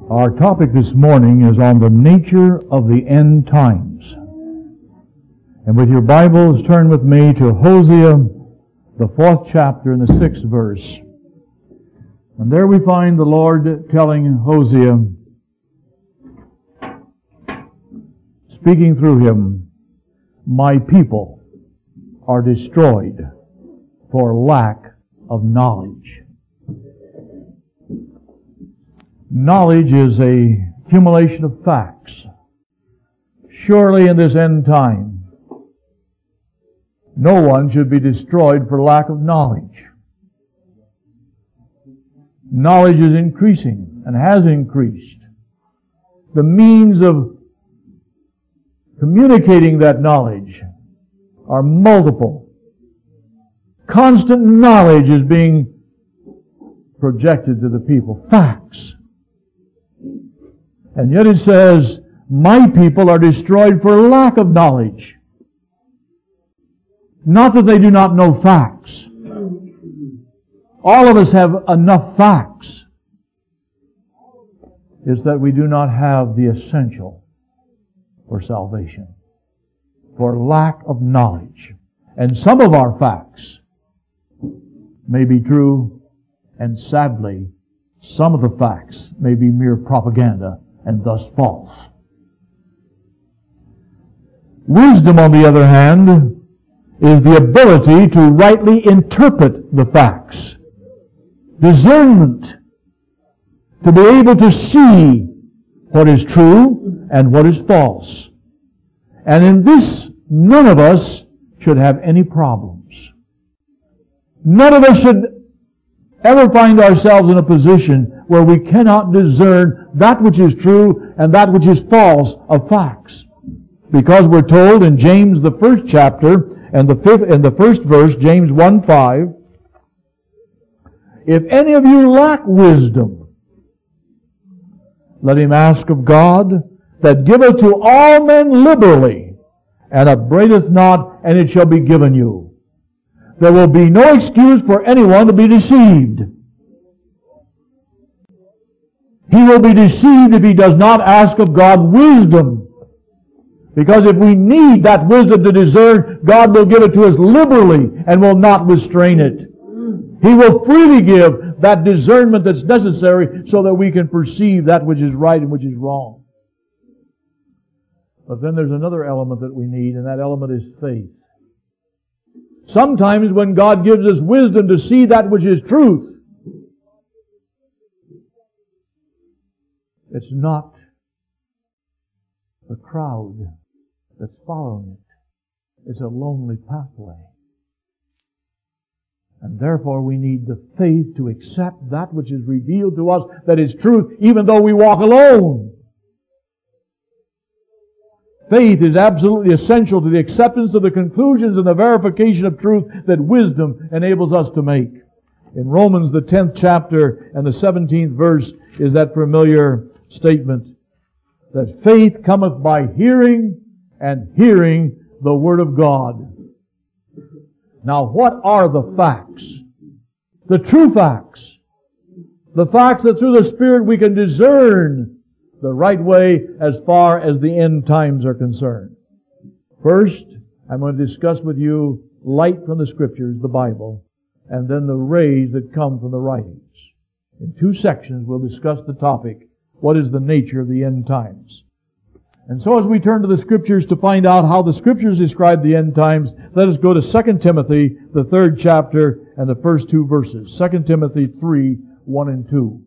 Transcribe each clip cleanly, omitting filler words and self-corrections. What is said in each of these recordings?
Our topic this morning is on the nature of the end times. And with your Bibles, turn with me to Hosea, the 4th chapter and the 6th verse. And there we find the Lord telling Hosea, speaking through him, "My people are destroyed for lack of knowledge." Knowledge is a accumulation of facts. Surely in this end time, no one should be destroyed for lack of knowledge. Knowledge is increasing and has increased. The means of communicating that knowledge are multiple. Constant knowledge is being projected to the people. Facts. And yet it says, "My people are destroyed for lack of knowledge." Not that they do not know facts. All of us have enough facts. It's that we do not have the essential for salvation. For lack of knowledge. And some of our facts may be true, and sadly, some of the facts may be mere propaganda and thus false. Wisdom, on the other hand, is the ability to rightly interpret the facts. Discernment. To be able to see what is true and what is false. And in this, none of us should have any problems. None of us should ever find ourselves in a position where we cannot discern that which is true and that which is false of facts. Because we're told in James, the 1st chapter, and the first verse, James 1:5, "If any of you lack wisdom, let him ask of God, that giveth to all men liberally, and upbraideth not, and it shall be given you." There will be no excuse for anyone to be deceived. He will be deceived if he does not ask of God wisdom. Because if we need that wisdom to discern, God will give it to us liberally and will not restrain it. He will freely give that discernment that's necessary so that we can perceive that which is right and which is wrong. But then there's another element that we need, and that element is faith. Sometimes when God gives us wisdom to see that which is truth, it's not the crowd that's following it. It's a lonely pathway. And therefore we need the faith to accept that which is revealed to us that is truth, even though we walk alone. Faith is absolutely essential to the acceptance of the conclusions and the verification of truth that wisdom enables us to make. In Romans, the 10th chapter and the 17th verse is that familiar statement that faith cometh by hearing, and hearing the Word of God. Now, what are the facts? The true facts. The facts that through the Spirit we can discern the right way as far as the end times are concerned. First, I'm going to discuss with you light from the Scriptures, the Bible, and then the rays that come from the writings. In 2 sections, we'll discuss the topic, what is the nature of the end times? And so as we turn to the Scriptures to find out how the Scriptures describe the end times, let us go to 2 Timothy, the 3rd chapter, and the first 2 verses. 2 Timothy 3, 1 and 2.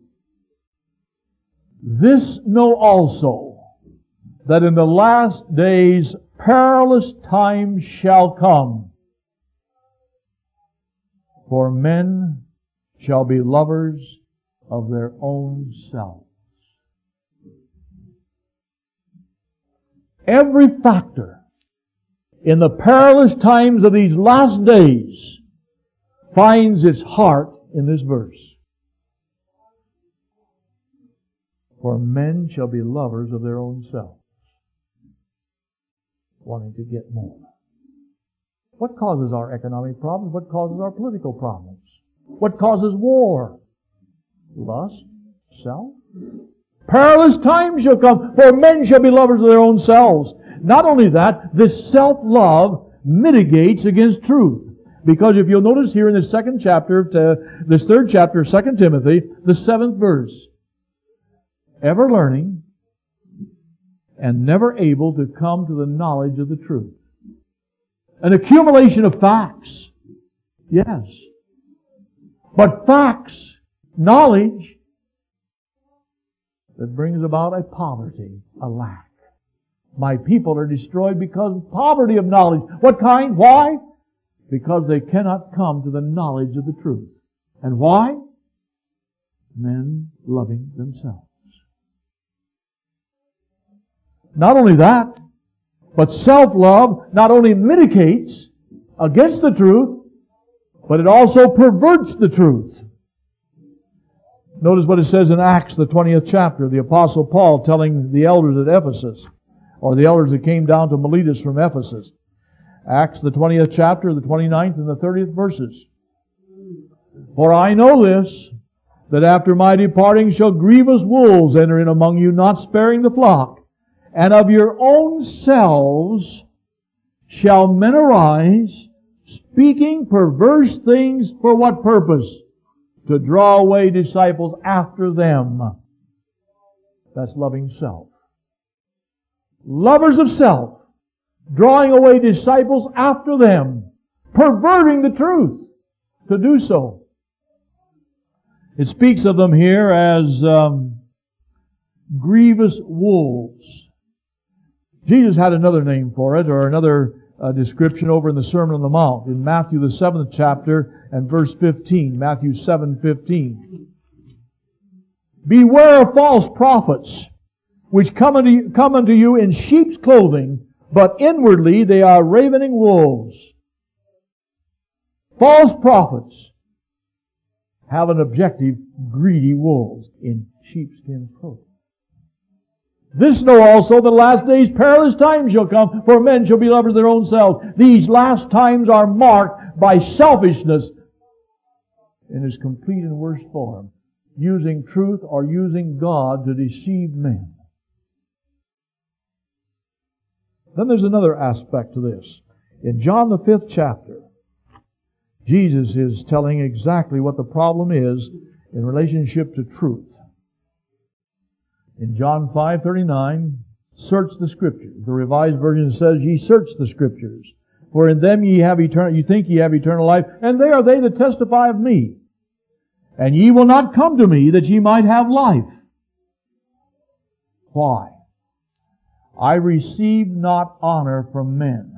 "This know also, that in the last days perilous times shall come. For men shall be lovers of their own selves." Every factor in the perilous times of these last days finds its heart in this verse. For men shall be lovers of their own selves, wanting to get more. What causes our economic problems? What causes our political problems? What causes war? Lust, self. Perilous times shall come, for men shall be lovers of their own selves. Not only that, this self-love mitigates against truth. Because if you'll notice here in this second chapter, this third chapter of 2 Timothy, the 7th verse, ever learning and never able to come to the knowledge of the truth. An accumulation of facts. Yes. But facts, knowledge, that brings about a poverty, a lack. My people are destroyed because of poverty of knowledge. What kind? Why? Because they cannot come to the knowledge of the truth. And why? Men loving themselves. Not only that, but self-love not only mitigates against the truth, but it also perverts the truth. Notice what it says in Acts, the 20th chapter, the Apostle Paul telling the elders at Ephesus, or the elders that came down to Miletus from Ephesus. Acts, the 20th chapter, the 29th and the 30th verses. For I know this, that after my departing shall grievous wolves enter in among you, not sparing the flock. And of your own selves shall men arise, speaking perverse things for what purpose? To draw away disciples after them. That's loving self. Lovers of self, drawing away disciples after them, perverting the truth to do so. It speaks of them here as grievous wolves. Jesus had another name for it, or another description over in the Sermon on the Mount, in Matthew the 7th chapter and verse 15. Matthew 7:15. Beware of false prophets, which come unto you in sheep's clothing, but inwardly they are ravening wolves. False prophets have an objective, greedy wolves in sheepskin clothing. This know also that last days perilous times shall come, for men shall be lovers of their own selves. These last times are marked by selfishness in its complete and worst form, using truth or using God to deceive men. Then there's another aspect to this. In John the 5th chapter, Jesus is telling exactly what the problem is in relationship to truth. In John 5:39, search the Scriptures. The Revised Version says, ye search the Scriptures, for in them ye think ye have eternal life, and they are they that testify of me. And ye will not come to me that ye might have life. Why? I receive not honor from men.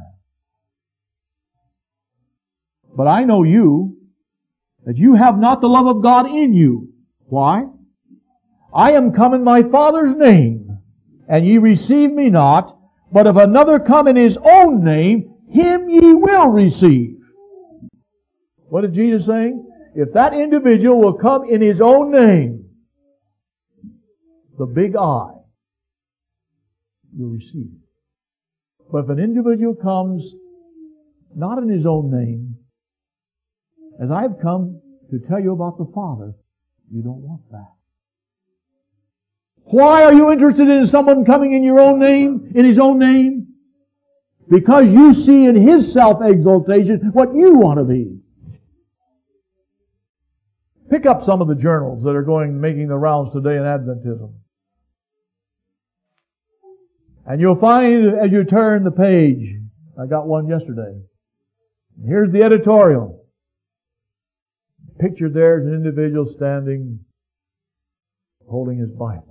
But I know you, that you have not the love of God in you. Why? I am come in my Father's name, and ye receive me not, but if another come in his own name, him ye will receive. What is Jesus saying? If that individual will come in his own name, the big I, you'll receive it. But if an individual comes not in his own name, as I've come to tell you about the Father, you don't want that. Why are you interested in someone coming in your own name, in his own name? Because you see in his self-exaltation what you want to be. Pick up some of the journals that are making the rounds today in Adventism. And you'll find as you turn the page, I got one yesterday. Here's the editorial. Pictured there is an individual standing, holding his Bible.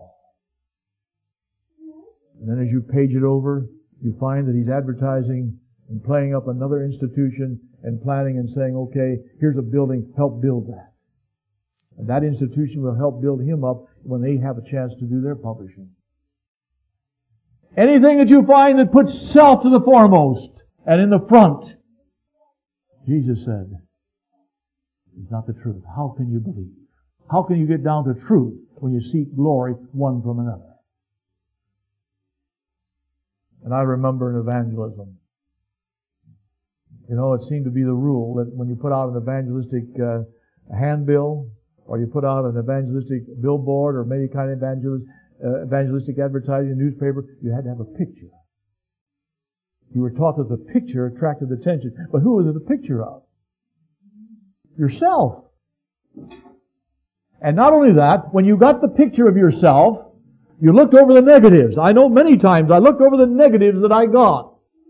And then as you page it over, you find that he's advertising and playing up another institution and planning and saying, okay, here's a building, help build that. And that institution will help build him up when they have a chance to do their publishing. Anything that you find that puts self to the foremost and in the front, Jesus said, is not the truth. How can you believe? How can you get down to truth when you seek glory one from another? And I remember in evangelism, it seemed to be the rule that when you put out an evangelistic handbill, or you put out an evangelistic billboard, or maybe kind of evangelist, evangelistic advertising, newspaper, you had to have a picture. You were taught that the picture attracted attention. But who was it a picture of? Yourself. And not only that, when you got the picture of yourself, you looked over the negatives. I know many times I looked over the negatives that I got.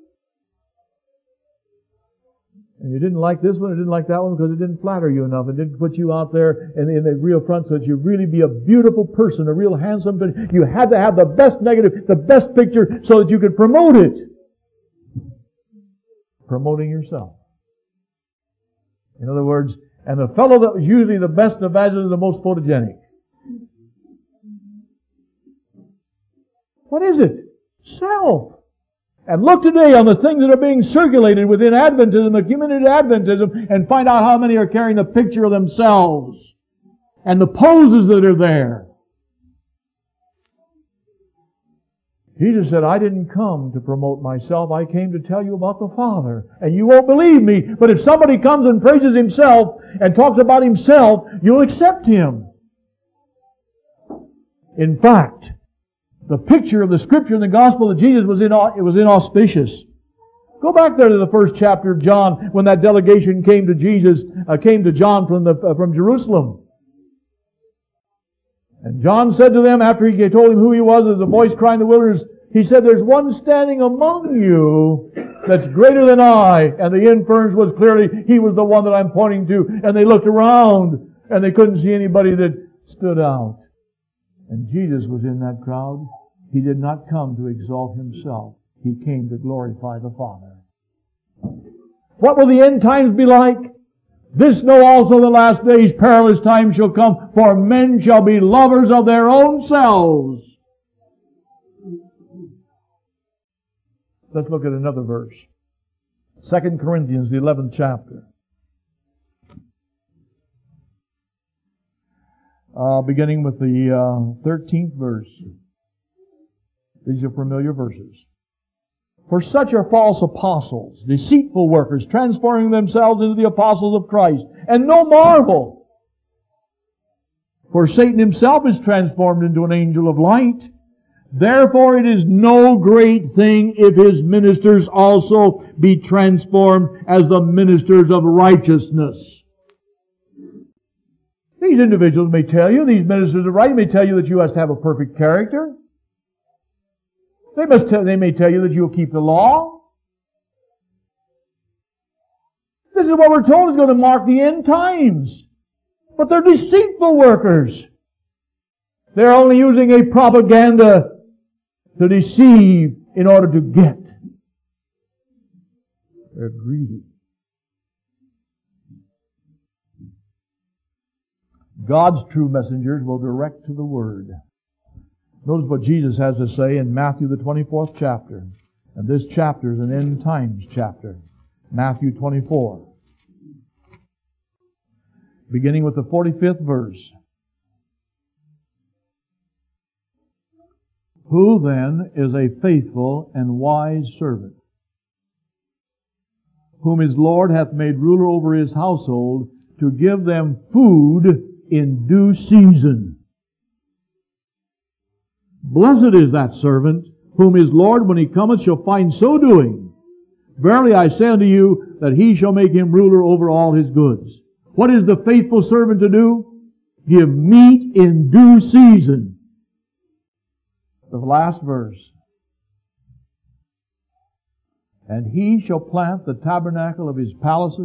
And you didn't like this one, you didn't like that one because it didn't flatter you enough. It didn't put you out there in the real front so that you really be a beautiful person, a real handsome person. You had to have the best negative, the best picture so that you could promote it. Promoting yourself. In other words, and the fellow that was usually the best evangelist is the most photogenic. What is it? Self. And look today on the things that are being circulated within Adventism, the community Adventism, and find out how many are carrying the picture of themselves and the poses that are there. Jesus said, I didn't come to promote myself. I came to tell you about the Father. And you won't believe me, but if somebody comes and praises himself and talks about himself, you'll accept him. In fact, the picture of the Scripture in the Gospel of Jesus was inauspicious. Go back there to the first chapter of John when that delegation came to John from Jerusalem. And John said to them, after he told him who he was, as a voice crying in the wilderness, he said, there's one standing among you that's greater than I. And the inference was clearly, he was the one that I'm pointing to. And they looked around, and they couldn't see anybody that stood out. And Jesus was in that crowd. He did not come to exalt himself. He came to glorify the Father. What will the end times be like? This know also the last days perilous times shall come, for men shall be lovers of their own selves. Let's look at another verse. 2 Corinthians, the 11th chapter. Beginning with the 13th verse. These are familiar verses. For such are false apostles, deceitful workers, transforming themselves into the apostles of Christ. And no marvel. For Satan himself is transformed into an angel of light. Therefore it is no great thing if his ministers also be transformed as the ministers of righteousness. These individuals may tell you, these ministers of righteousness may tell you that you must have a perfect character. They may tell you that you'll keep the law. This is what we're told is going to mark the end times. But they're deceitful workers. They're only using a propaganda to deceive in order to get. They're greedy. God's true messengers will direct to the Word. Notice what Jesus has to say in Matthew the 24th chapter. And this chapter is an end times chapter. Matthew 24. Beginning with the 45th verse. Who then is a faithful and wise servant, whom his Lord hath made ruler over his household, to give them food in due season? Blessed is that servant, whom his Lord, when he cometh, shall find so doing. Verily I say unto you, that he shall make him ruler over all his goods. What is the faithful servant to do? Give meat in due season. The last verse. And he shall plant the tabernacle of his palace,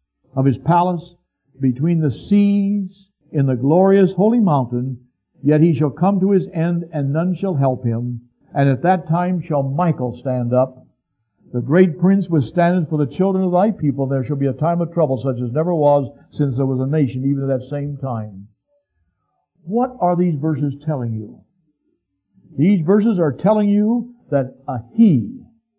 between the seas in the glorious holy mountain. Yet he shall come to his end, and none shall help him. And at that time shall Michael stand up, the great prince withstandeth for the children of thy people. There shall be a time of trouble such as never was since there was a nation, even at that same time. What are these verses telling you? These verses are telling you that he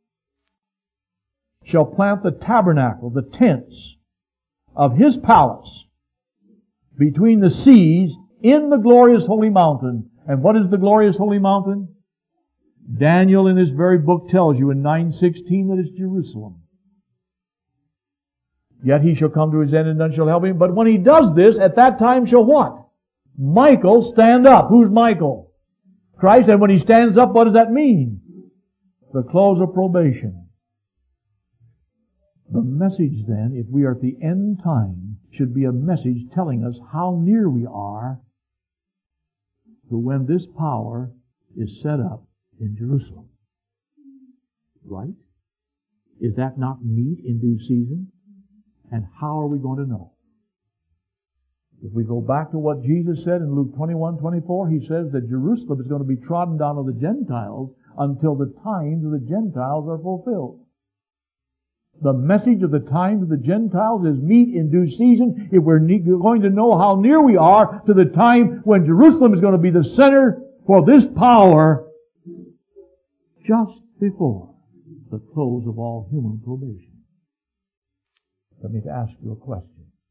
shall plant the tabernacle, the tents of his palace between the seas in the glorious holy mountain. And what is the glorious holy mountain? Daniel in this very book tells you in 9:16 that it's Jerusalem. Yet he shall come to his end and none shall help him. But when he does this, at that time shall what? Michael stand up. Who's Michael? Christ, and when He stands up, what does that mean? The close of probation. The message then, if we are at the end time, should be a message telling us how near we are to when this power is set up in Jerusalem. Right? Is that not meat in due season? And how are we going to know? If we go back to what Jesus said in Luke 21:24, He says that Jerusalem is going to be trodden down of the Gentiles until the times of the Gentiles are fulfilled. The message of the times of the Gentiles is meat in due season. If we're going to know how near we are to the time when Jerusalem is going to be the center for this power, just before the close of all human probation. Let me ask you a question.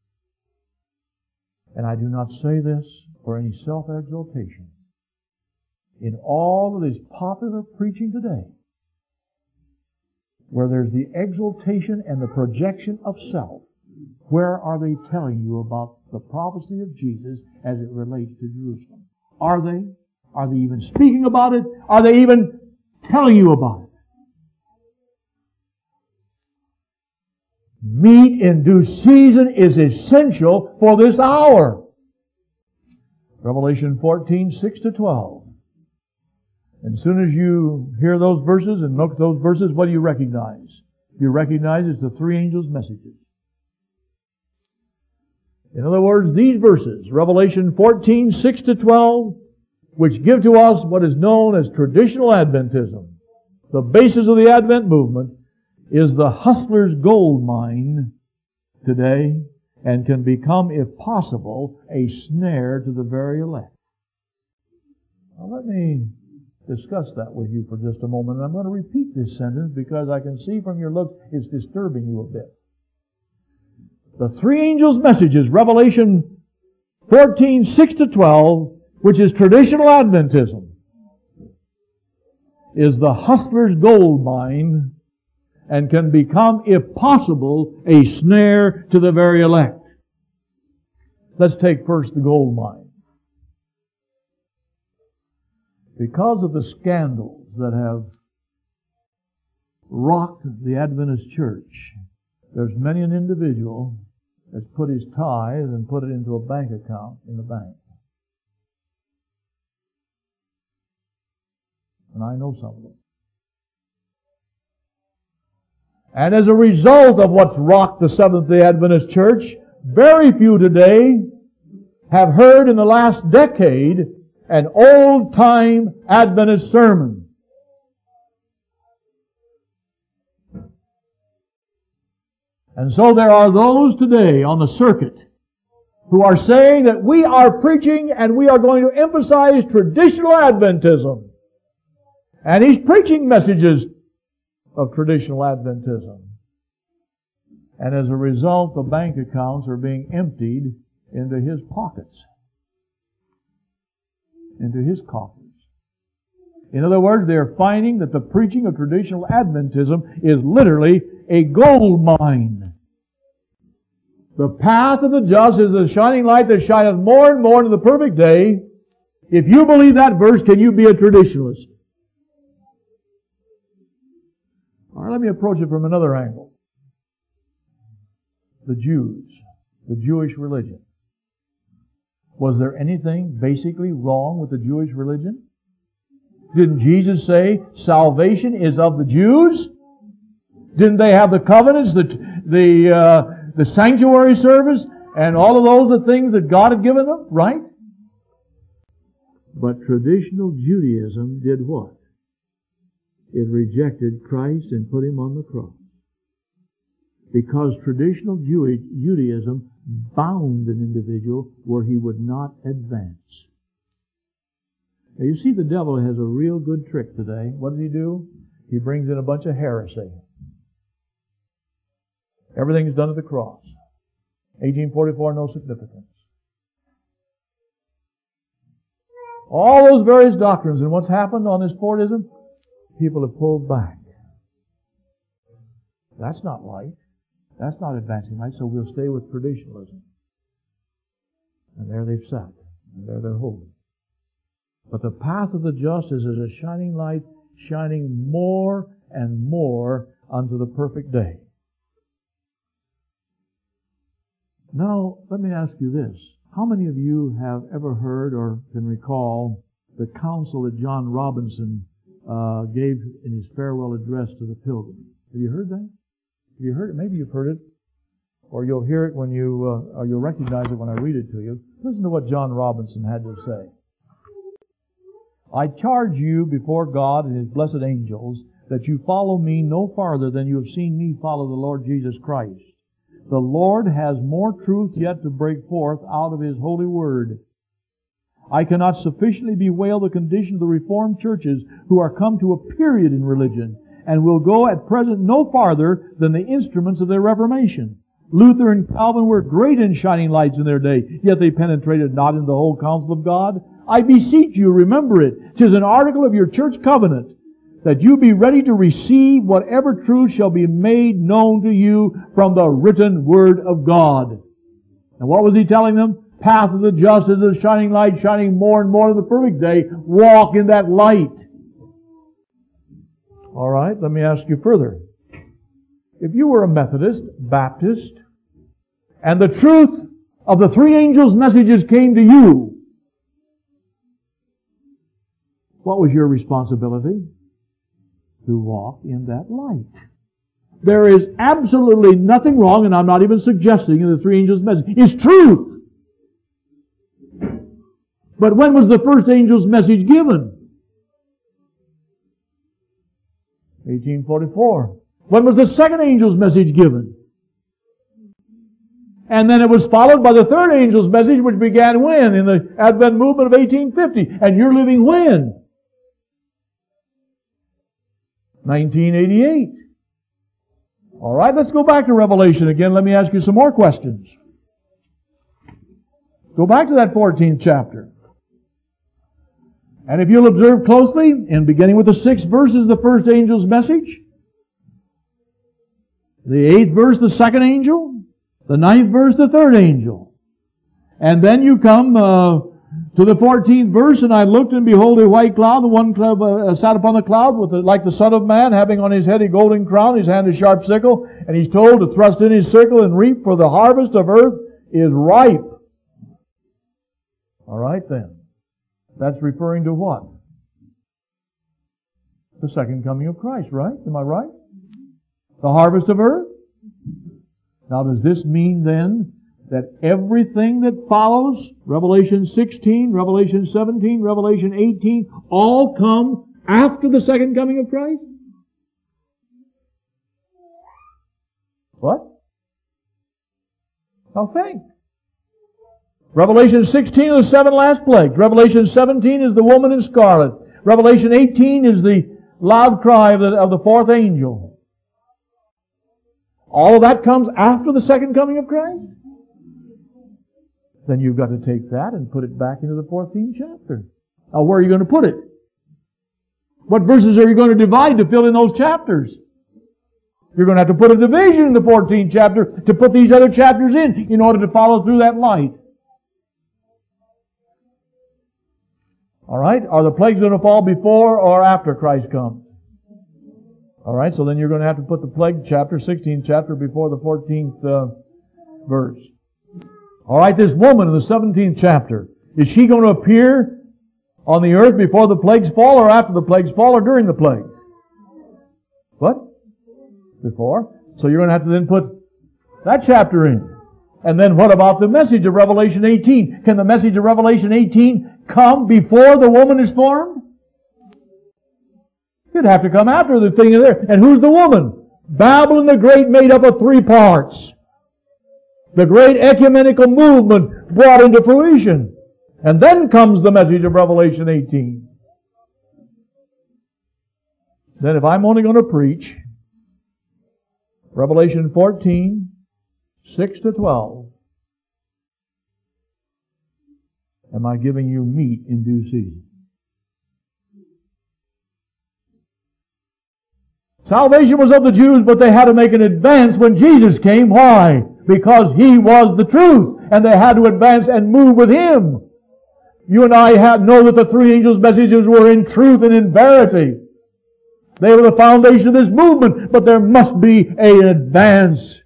And I do not say this for any self-exaltation. In all of this popular preaching today, where there's the exaltation and the projection of self, where are they telling you about the prophecy of Jesus as it relates to Jerusalem? Are they? Are they even speaking about it? Are they even telling you about it? Meat in due season is essential for this hour. Revelation 14:6-12. And as soon as you hear those verses and look at those verses, what do you recognize? You recognize it's the three angels' messages. In other words, these verses, Revelation 14:6-12, which give to us what is known as traditional Adventism, the basis of the Advent movement, is the hustler's gold mine today and can become, if possible, a snare to the very elect. Now let me discuss that with you for just a moment. And I'm going to repeat this sentence because I can see from your looks it's disturbing you a bit. The three angels' messages, Revelation 14:6-12, which is traditional Adventism, is the hustler's gold mine and can become, if possible, a snare to the very elect. Let's take first the gold mine. Because of the scandals that have rocked the Adventist church, there's many an individual that's put his tithe and put it into a bank account in the bank. And I know some of them. And as a result of what's rocked the Seventh-day Adventist church, very few today have heard in the last decade an old-time Adventist sermon. And so there are those today on the circuit who are saying that we are preaching and we are going to emphasize traditional Adventism. And he's preaching messages of traditional Adventism. And as a result, the bank accounts are being emptied into his pockets, into his coffers. In other words, they're finding that the preaching of traditional Adventism is literally a gold mine. The path of the just is a shining light that shineth more and more into the perfect day. If you believe that verse, can you be a traditionalist? All right, let me approach it from another angle. The Jews, the Jewish religion. Was there anything basically wrong with the Jewish religion? Didn't Jesus say salvation is of the Jews? Didn't they have the covenants, the sanctuary service, and all of those are things that God had given them, right? But traditional Judaism did what? It rejected Christ and put Him on the cross. Because traditional Judaism bound an individual where he would not advance. Now you see, the devil has a real good trick today. What does he do? He brings in a bunch of heresy. Everything's done at the cross. 1844, no significance. All those various doctrines, and what's happened on this Fordism? People have pulled back. That's not light. That's not advancing light, so we'll stay with traditionalism. And there they've sat. And there they're holding. But the path of the just is as a shining light, shining more and more unto the perfect day. Now, let me ask you this. How many of you have ever heard or can recall the counsel that John Robinson gave in his farewell address to the pilgrims? Have you heard that? Have you heard it? Maybe you've heard it. Or you'll hear it when or you'll recognize it when I read it to you. Listen to what John Robinson had to say. I charge you before God and His blessed angels that you follow me no farther than you have seen me follow the Lord Jesus Christ. The Lord has more truth yet to break forth out of His holy word. I cannot sufficiently bewail the condition of the Reformed churches who are come to a period in religion and will go at present no farther than the instruments of their Reformation. Luther and Calvin were great and shining lights in their day, yet they penetrated not into the whole counsel of God. I beseech you, remember it. 'Tis an article of your church covenant, that you be ready to receive whatever truth shall be made known to you from the written Word of God. And what was he telling them? Path of the just is a shining light, shining more and more in the perfect day. Walk in that light. All right, let me ask you further. If you were a Methodist, Baptist, and the truth of the three angels' messages came to you, what was your responsibility? To walk in that light. There is absolutely nothing wrong, and I'm not even suggesting in the three angels' message. It's truth. But when was the first angel's message given? 1844. When was the second angel's message given? And then it was followed by the third angel's message, which began when? In the Advent movement of 1850. And you're living when? 1988. All right, let's go back to Revelation again. Let me ask you some more questions. Go back to that 14th chapter. And if you'll observe closely, in beginning with the 6th verse is the first angel's message. The 8th verse, the second angel. The 9th verse, the third angel. And then you come to the 14th verse, and I looked, and behold, a white cloud. The one cloud sat upon the cloud, like the Son of Man, having on his head a golden crown, his hand a sharp sickle, and he's told to thrust in his sickle and reap, for the harvest of earth is ripe. All right then. That's referring to what? The second coming of Christ, right? Am I right? The harvest of earth? Now, does this mean then that everything that follows, Revelation 16, Revelation 17, Revelation 18, all come after the second coming of Christ? What? Now think. Revelation 16 are the 7 last plagues. Revelation 17 is the woman in scarlet. Revelation 18 is the loud cry of the fourth angel. All of that comes after the second coming of Christ? Then you've got to take that and put it back into the 14th chapter. Now, where are you going to put it? What verses are you going to divide to fill in those chapters? You're going to have to put a division in the 14th chapter to put these other chapters in order to follow through that light. All right? Are the plagues going to fall before or after Christ comes? All right, so then you're going to have to put the plague chapter, 16th chapter, before the 14th verse. All right, this woman in the 17th chapter, is she going to appear on the earth before the plagues fall or after the plagues fall or during the plagues? What? Before. So you're going to have to then put that chapter in. And then what about the message of Revelation 18? Can the message of Revelation 18 come before the woman is formed? It'd have to come after the thing there. And who's the woman? Babylon the Great, made up of 3 parts. The great ecumenical movement brought into fruition. And then comes the message of Revelation 18. Then if I'm only going to preach Revelation 14, 6 to 12, am I giving you meat in due season? Salvation was of the Jews, but they had to make an advance when Jesus came. Why? Because He was the truth, and they had to advance and move with Him. You and I know that the three angels' messages were in truth and in verity. They were the foundation of this movement, but there must be an advance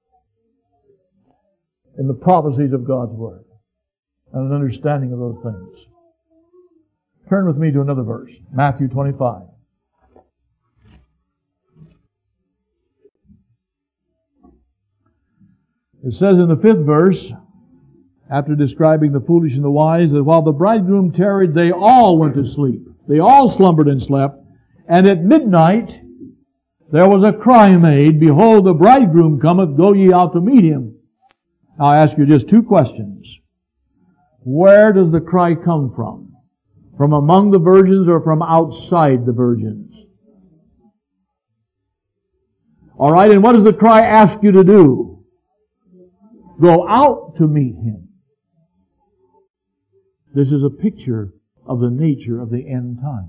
in the prophecies of God's Word and an understanding of those things. Turn with me to another verse, Matthew 25. It says in the 5th verse, after describing the foolish and the wise, that while the bridegroom tarried, they all went to sleep. They all slumbered and slept. And at midnight there was a cry made, Behold, the bridegroom cometh, go ye out to meet him. Now I ask you just two questions. Where does the cry come from? From among the virgins or from outside the virgins? All right, and what does the cry ask you to do? Go out to meet him. This is a picture of the nature of the end times.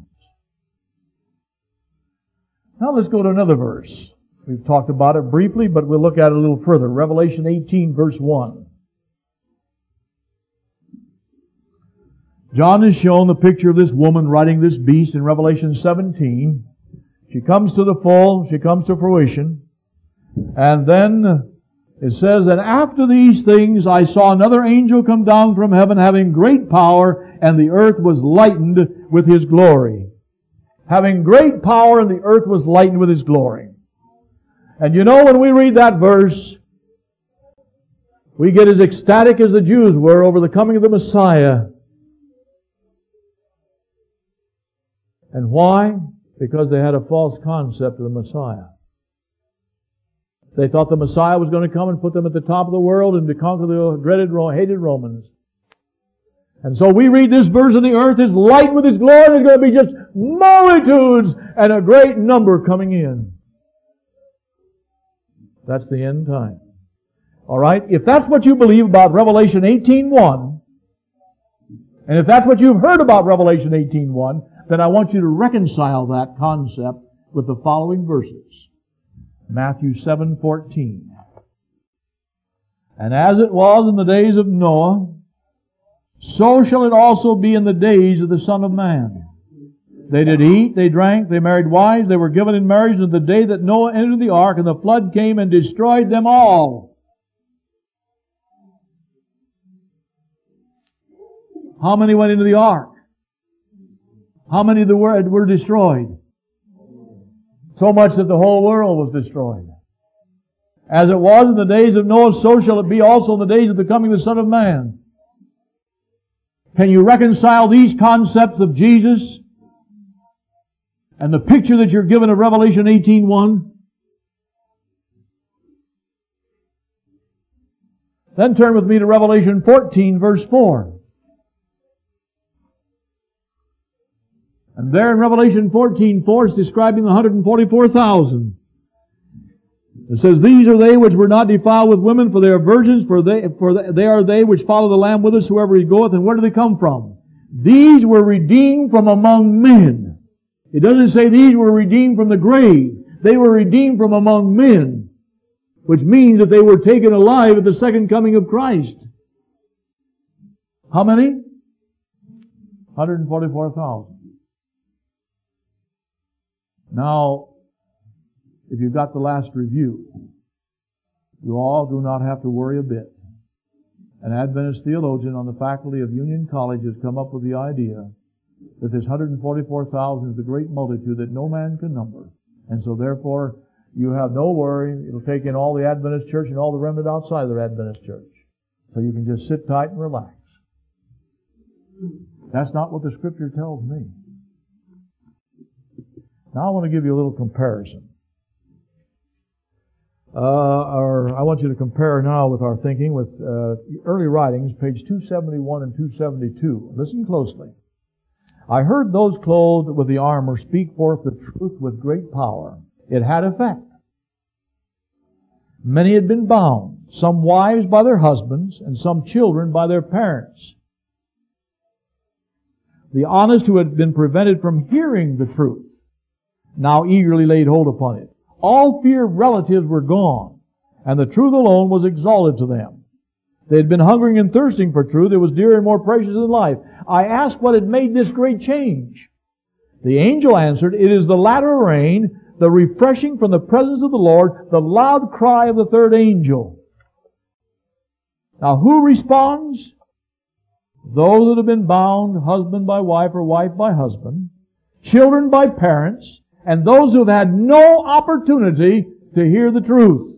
Now let's go to another verse. We've talked about it briefly, but we'll look at it a little further. Revelation 18, verse 1. John has shown the picture of this woman riding this beast in Revelation 17. She comes to the full, she comes to fruition. And then it says, And after these things I saw another angel come down from heaven, having great power, and the earth was lightened with his glory. Having great power, and the earth was lightened with his glory. And you know, when we read that verse, we get as ecstatic as the Jews were over the coming of the Messiah. And why? Because they had a false concept of the Messiah. They thought the Messiah was going to come and put them at the top of the world and to conquer the dreaded, hated Romans. And so we read this verse, and the earth is light with His glory. There's going to be just multitudes and a great number coming in. That's the end time. All right? If that's what you believe about Revelation 18:1, and if that's what you've heard about Revelation 18:1, then I want you to reconcile that concept with the following verses. Matthew 7:14. And as it was in the days of Noah, so shall it also be in the days of the Son of Man. They did eat, they drank, they married wives, they were given in marriage unto the day that Noah entered the ark, and the flood came and destroyed them all. How many went into the ark? How many were destroyed? So much that the whole world was destroyed. As it was in the days of Noah, so shall it be also in the days of the coming of the Son of Man. Can you reconcile these concepts of Jesus and the picture that you're given of Revelation 18:1? Then turn with me to Revelation 14, verse 4. And there in Revelation 14:4, it's describing the 144,000. It says, These are they which were not defiled with women, for they are virgins, for they are they which follow the Lamb whithersoever He goeth. And where do they come from? These were redeemed from among men. It doesn't say these were redeemed from the grave. They were redeemed from among men, which means that they were taken alive at the second coming of Christ. How many? 144,000. Now, if you've got the last review, you all do not have to worry a bit. An Adventist theologian on the faculty of Union College has come up with the idea that this 144,000 is the great multitude that no man can number. And so therefore, you have no worry. It'll take in all the Adventist church and all the remnant outside of the Adventist church. So you can just sit tight and relax. That's not what the Scripture tells me. Now I want to give you a little comparison. I want you to compare now with our thinking with early writings, page 271 and 272. Listen closely. I heard those clothed with the armor speak forth the truth with great power. It had effect. Many had been bound, some wives by their husbands, and some children by their parents. The honest who had been prevented from hearing the truth now eagerly laid hold upon it. All fear of relatives were gone, and the truth alone was exalted to them. They had been hungering and thirsting for truth. It was dearer and more precious than life. I asked what had made this great change. The angel answered, it is the latter rain, the refreshing from the presence of the Lord, the loud cry of the third angel. Now who responds? Those that have been bound, husband by wife or wife by husband, children by parents, and those who have had no opportunity to hear the truth.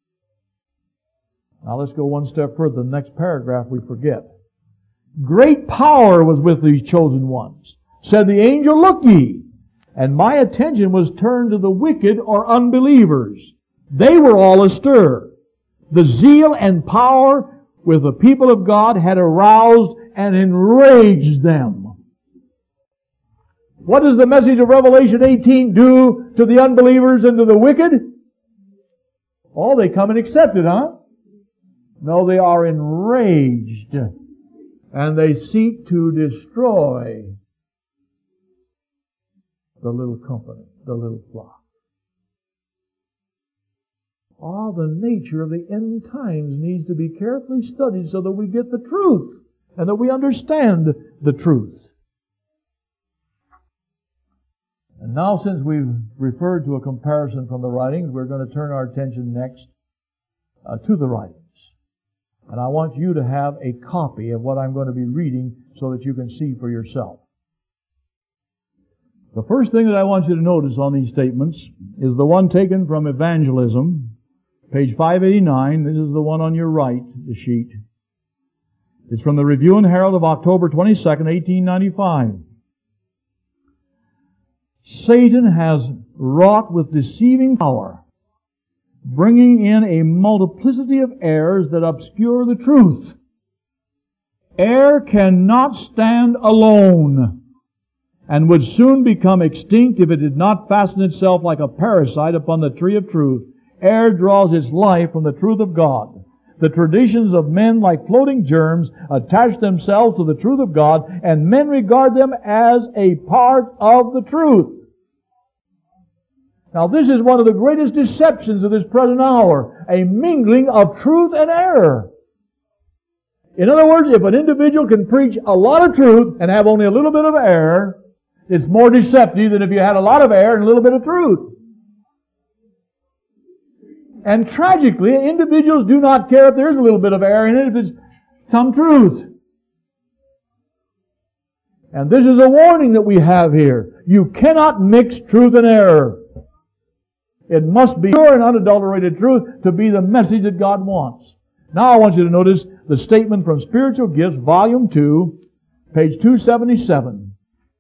Now let's go one step further. The next paragraph we forget. Great power was with these chosen ones. Said the angel, look ye. And my attention was turned to the wicked or unbelievers. They were all astir. The zeal and power with the people of God had aroused and enraged them. What does the message of Revelation 18 do to the unbelievers and to the wicked? Oh, they come and accept it, huh? No, they are enraged. And they seek to destroy the little company, the little flock. Ah, the nature of the end times needs to be carefully studied so that we get the truth and that we understand the truth. And now, since we've referred to a comparison from the writings, we're going to turn our attention next to the writings. And I want you to have a copy of what I'm going to be reading so that you can see for yourself. The first thing that I want you to notice on these statements is the one taken from Evangelism, page 589. This is the one on your right, the sheet. It's from the Review and Herald of October 22nd, 1895. Satan has wrought with deceiving power, bringing in a multiplicity of errors that obscure the truth. Error cannot stand alone, and would soon become extinct if it did not fasten itself like a parasite upon the tree of truth. Error draws its life from the truth of God. The traditions of men, like floating germs, attach themselves to the truth of God, and men regard them as a part of the truth. Now, this is one of the greatest deceptions of this present hour, a mingling of truth and error. In other words, if an individual can preach a lot of truth and have only a little bit of error, it's more deceptive than if you had a lot of error and a little bit of truth. And tragically, individuals do not care if there's a little bit of error in it, if it's some truth. And this is a warning that we have here. You cannot mix truth and error. It must be pure and unadulterated truth to be the message that God wants. Now I want you to notice the statement from Spiritual Gifts, Volume 2, page 277.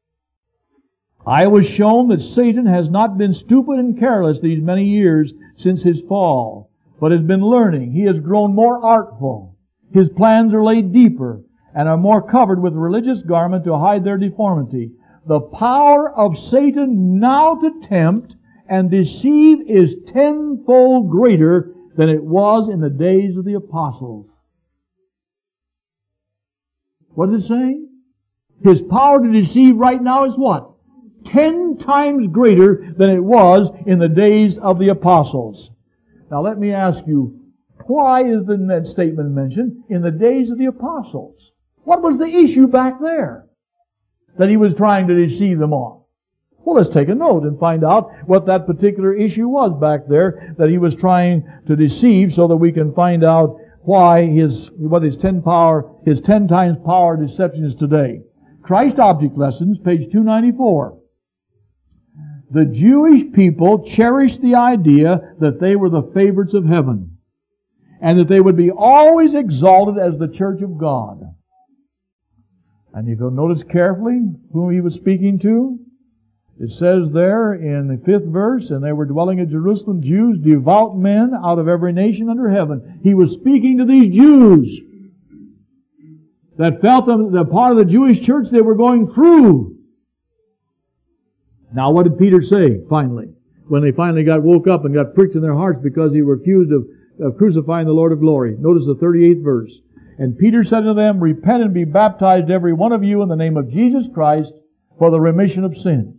I was shown that Satan has not been stupid and careless these many years since his fall, but has been learning. He has grown more artful. His plans are laid deeper and are more covered with religious garment to hide their deformity. The power of Satan now to tempt and deceive is tenfold greater than it was in the days of the apostles. What is it saying? His power to deceive right now is what? 10 times greater than it was in the days of the apostles. Now let me ask you, why is the statement mentioned in the days of the apostles? What was the issue back there that he was trying to deceive them on? Well, let's take a note and find out what that particular issue was back there that he was trying to deceive, so that we can find out why his 10 times power deception is today. Christ Object Lessons, page 294. The Jewish people cherished the idea that they were the favorites of heaven, and that they would be always exalted as the church of God. And if you'll notice carefully whom he was speaking to, it says there in the 5th verse, and they were dwelling in Jerusalem, Jews, devout men out of every nation under heaven. He was speaking to these Jews that felt the part of the Jewish church they were going through. Now what did Peter say, finally? When they finally woke up and got pricked in their hearts because they were accused of crucifying the Lord of glory. Notice the 38th verse. And Peter said to them, repent and be baptized every one of you in the name of Jesus Christ for the remission of sins.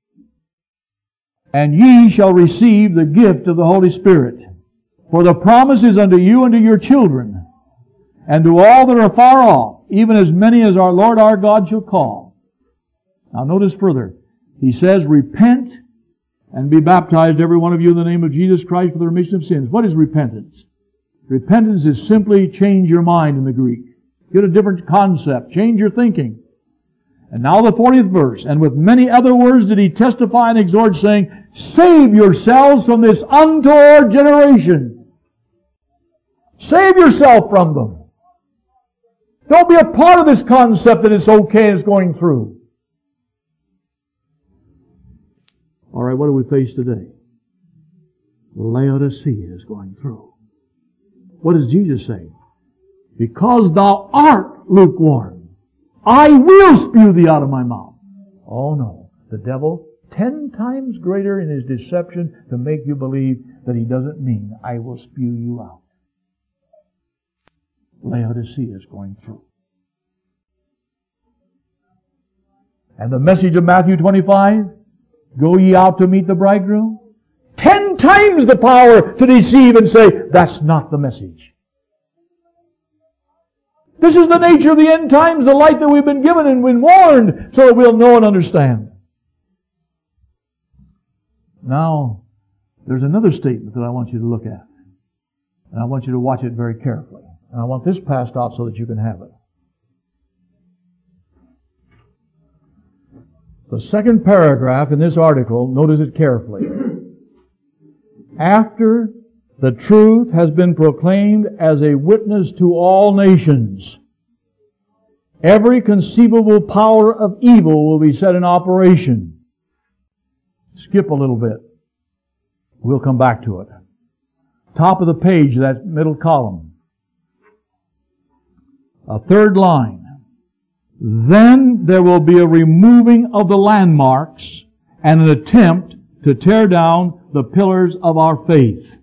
And ye shall receive the gift of the Holy Spirit. For the promise is unto you and to your children, and to all that are far off, even as many as our Lord our God shall call. Now notice further. He says, repent and be baptized, every one of you, in the name of Jesus Christ for the remission of sins. What is repentance? Repentance is simply change your mind in the Greek. Get a different concept. Change your thinking. And now the 40th verse. And with many other words did he testify and exhort, saying, save yourselves from this untoward generation. Save yourself from them. Don't be a part of this concept that it's okay and it's going through. All right, what do we face today? Laodicea is going through. What does Jesus say? Because thou art lukewarm, I will spew thee out of my mouth. Oh no, the devil 10 times greater in his deception to make you believe that he doesn't mean I will spew you out. Laodicea is going through. And the message of Matthew 25, go ye out to meet the bridegroom. 10 times the power to deceive and say, that's not the message. This is the nature of the end times, the light that we've been given and been warned so that we'll know and understand. Now, there's another statement that I want you to look at. And I want you to watch it very carefully. And I want this passed out so that you can have it. The second paragraph in this article, notice it carefully. After the truth has been proclaimed as a witness to all nations, every conceivable power of evil will be set in operation. Skip a little bit. We'll come back to it. Top of the page, that middle column. A third line. Then there will be a removing of the landmarks and an attempt to tear down the pillars of our faith.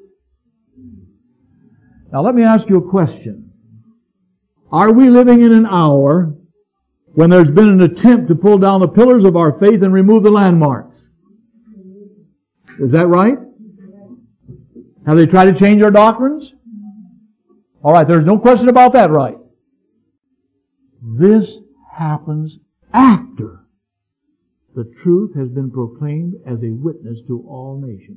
Now let me ask you a question. Are we living in an hour when there's been an attempt to pull down the pillars of our faith and remove the landmarks? Is that right? Have they tried to change our doctrines? All right, there's no question about that, right? This happens after the truth has been proclaimed as a witness to all nations.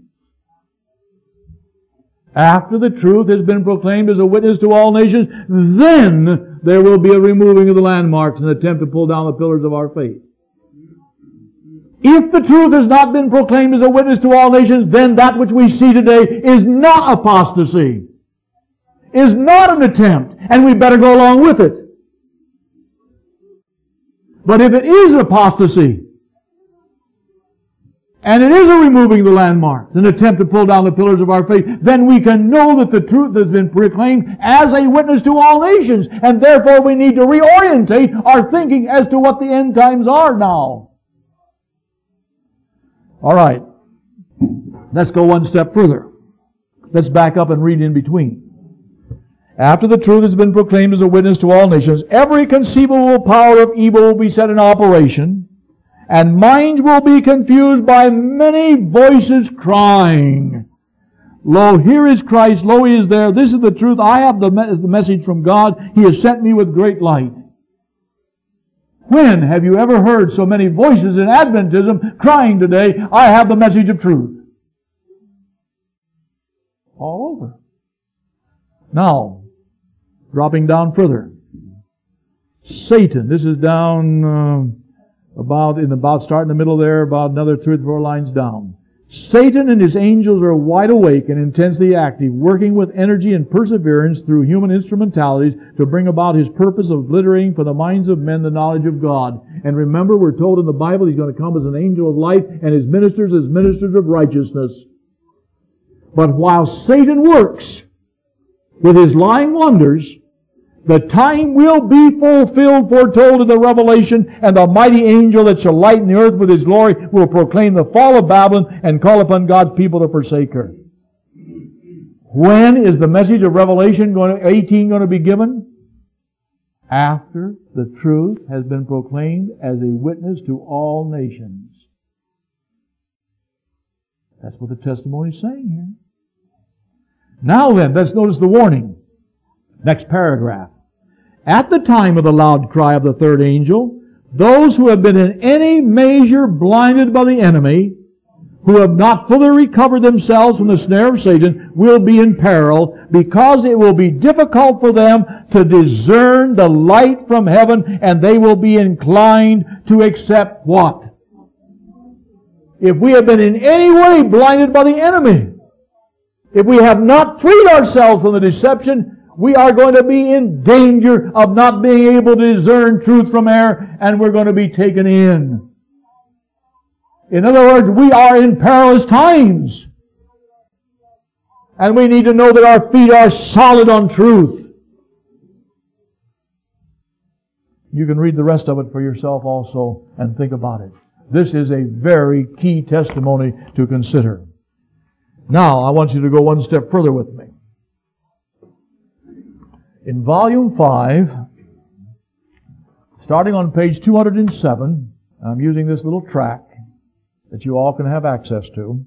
After the truth has been proclaimed as a witness to all nations, then there will be a removing of the landmarks and an attempt to pull down the pillars of our faith. If the truth has not been proclaimed as a witness to all nations, then that which we see today is not apostasy, is not an attempt, and we better go along with it. But if it is apostasy, and it is a removing of the landmarks, an attempt to pull down the pillars of our faith, then we can know that the truth has been proclaimed as a witness to all nations, and therefore we need to reorientate our thinking as to what the end times are now. All right. Let's go one step further. Let's back up and read in between. After the truth has been proclaimed as a witness to all nations, every conceivable power of evil will be set in operation, and minds will be confused by many voices crying, Lo, here is Christ, lo, He is there, this is the truth, I have the message from God, He has sent me with great light. When have you ever heard so many voices in Adventism crying today, I have the message of truth? All over. Now, dropping down further. Satan, this is down start in the middle there, about another 3 or 4 lines down. Satan and his angels are wide awake and intensely active, working with energy and perseverance through human instrumentalities to bring about his purpose of obliterating from the minds of men the knowledge of God. And remember, we're told in the Bible he's going to come as an angel of light and his ministers as ministers of righteousness. But while Satan works with his lying wonders, the time will be fulfilled, foretold in the Revelation, and the mighty angel that shall lighten the earth with his glory will proclaim the fall of Babylon and call upon God's people to forsake her. When is the message of Revelation 18 going to be given? After the truth has been proclaimed as a witness to all nations. That's what the testimony is saying here. Now then, let's notice the warning. Next paragraph. At the time of the loud cry of the third angel, those who have been in any measure blinded by the enemy, who have not fully recovered themselves from the snare of Satan, will be in peril, because it will be difficult for them to discern the light from heaven, and they will be inclined to accept what? If we have been in any way blinded by the enemy, if we have not freed ourselves from the deception, we are going to be in danger of not being able to discern truth from error, and we're going to be taken in. In other words, we are in perilous times. And we need to know that our feet are solid on truth. You can read the rest of it for yourself also and think about it. This is a very key testimony to consider. Now, I want you to go one step further with me. In Volume 5, starting on page 207, I'm using this little tract that you all can have access to.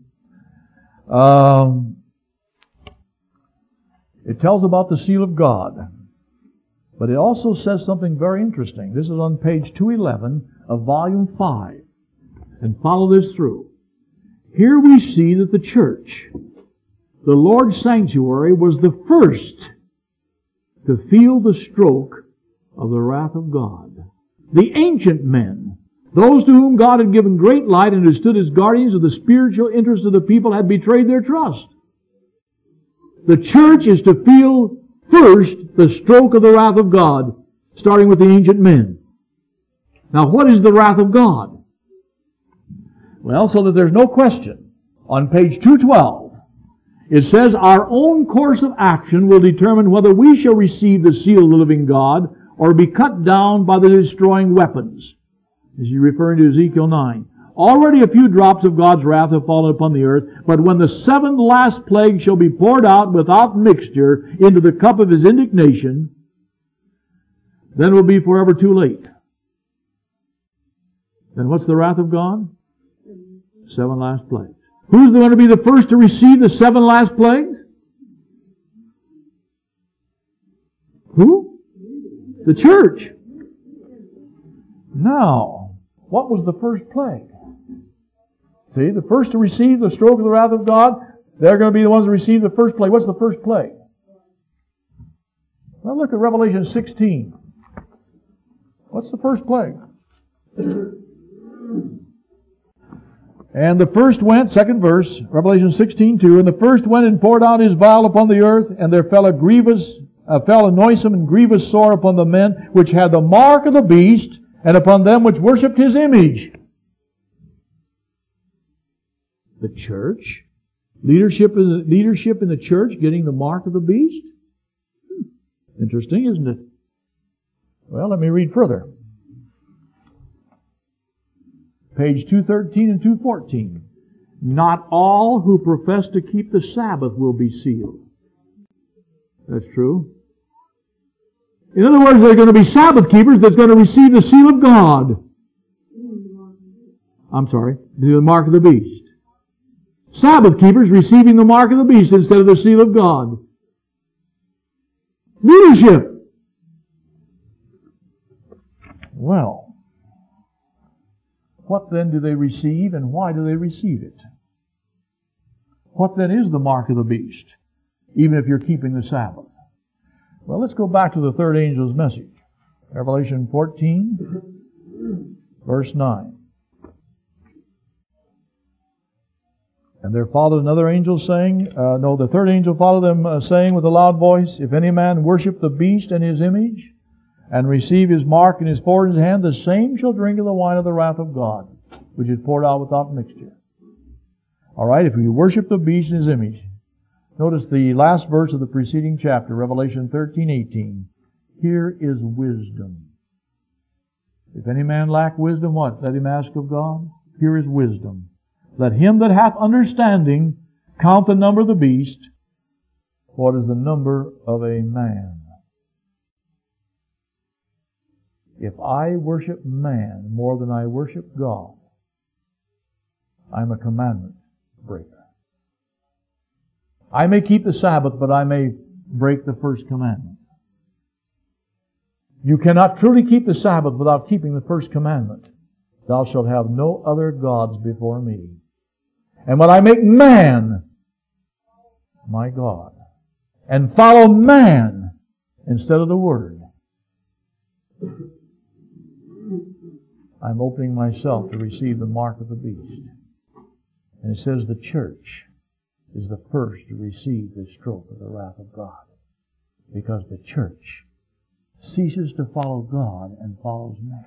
It tells about the seal of God. But it also says something very interesting. This is on page 211 of Volume 5. And follow this through. Here we see that the church, the Lord's sanctuary, was the first to feel the stroke of the wrath of God. The ancient men, those to whom God had given great light and who stood as guardians of the spiritual interests of the people, had betrayed their trust. The church is to feel first the stroke of the wrath of God, starting with the ancient men. Now, what is the wrath of God? Well, so that there's no question, on page 212, it says, our own course of action will determine whether we shall receive the seal of the living God or be cut down by the destroying weapons. As you're referring to Ezekiel 9. Already a few drops of God's wrath have fallen upon the earth, but when the seventh last plague shall be poured out without mixture into the cup of His indignation, then it will be forever too late. Then what's the wrath of God? 7 last plagues. Who's going to be the first to receive the 7 last plagues? Who? The church. Now, what was the first plague? See, the first to receive the stroke of the wrath of God, they're going to be the ones to receive the first plague. What's the first plague? Well, look at Revelation 16. What's the first plague? And the first went, second verse, Revelation 16:2, and the first went and poured out his vial upon the earth, and there fell a noisome and grievous sore upon the men which had the mark of the beast, and upon them which worshipped his image. The church? Leadership in the church getting the mark of the beast? Interesting, isn't it? Well, let me read further. Page 213 and 214. Not all who profess to keep the Sabbath will be sealed. That's true. In other words, there are going to be Sabbath keepers that's going to receive the seal of God. I'm sorry, the mark of the beast. Sabbath keepers receiving the mark of the beast instead of the seal of God. Leadership. Well, what then do they receive, and why do they receive it? What then is the mark of the beast, even if you're keeping the Sabbath? Well, let's go back to the third angel's message. Revelation 14, verse 9. And there followed another angel saying, the third angel followed them saying with a loud voice, if any man worship the beast and his image, and receive his mark in his forehead and his hand, the same shall drink of the wine of the wrath of God, which is poured out without mixture. All right, if you worship the beast and his image, notice the last verse of the preceding chapter, Revelation 13:18. Here is wisdom. If any man lack wisdom, what? Let him ask of God. Here is wisdom. Let him that hath understanding count the number of the beast. What is the number of a man? If I worship man more than I worship God, I'm a commandment breaker. I may keep the Sabbath, but I may break the first commandment. You cannot truly keep the Sabbath without keeping the first commandment. Thou shalt have no other gods before me. And when I make man my God, and follow man instead of the Word, I'm opening myself to receive the mark of the beast. And it says the church is the first to receive the stroke of the wrath of God. Because the church ceases to follow God and follows man.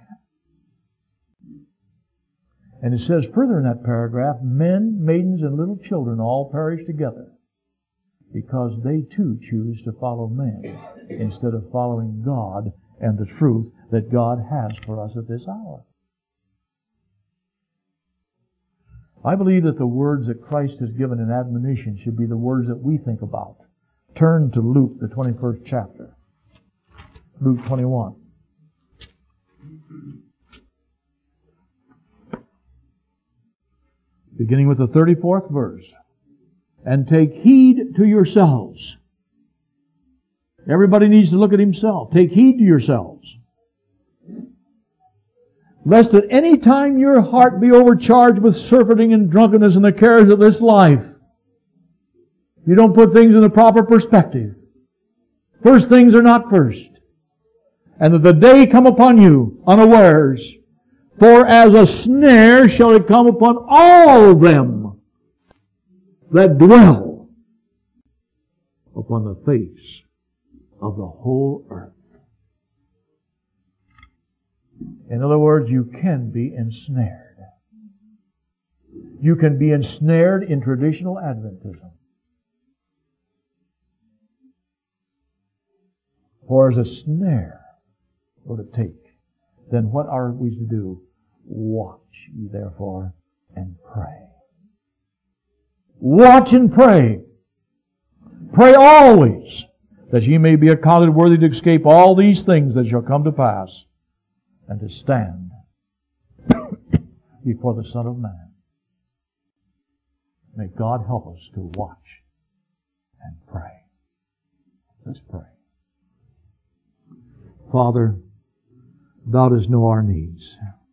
And it says further in that paragraph, men, maidens, and little children all perish together because they too choose to follow men instead of following God and the truth that God has for us at this hour. I believe that the words that Christ has given in admonition should be the words that we think about. Turn to Luke, the 21st chapter. Luke 21. Beginning with the 34th verse. And take heed to yourselves. Everybody needs to look at himself. Take heed to yourselves. Lest at any time your heart be overcharged with surfeiting and drunkenness and the cares of this life. You don't put things in the proper perspective. First things are not first. And that the day come upon you unawares. For as a snare shall it come upon all them that dwell upon the face of the whole earth. In other words, you can be ensnared. You can be ensnared in traditional Adventism. For as a snare were to take, then what are we to do? Watch ye therefore and pray. Watch and pray. Pray always, that ye may be accounted worthy to escape all these things that shall come to pass, and to stand before the Son of Man. May God help us to watch and pray. Let's pray. Father, Thou dost know our needs.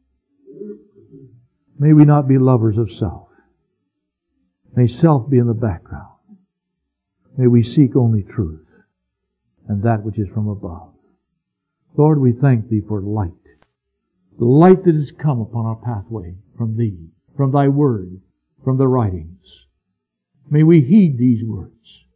May we not be lovers of self. May self be in the background. May we seek only truth and that which is from above. Lord, we thank Thee for light. The light that has come upon our pathway from Thee, from Thy Word, from the writings. May we heed these words.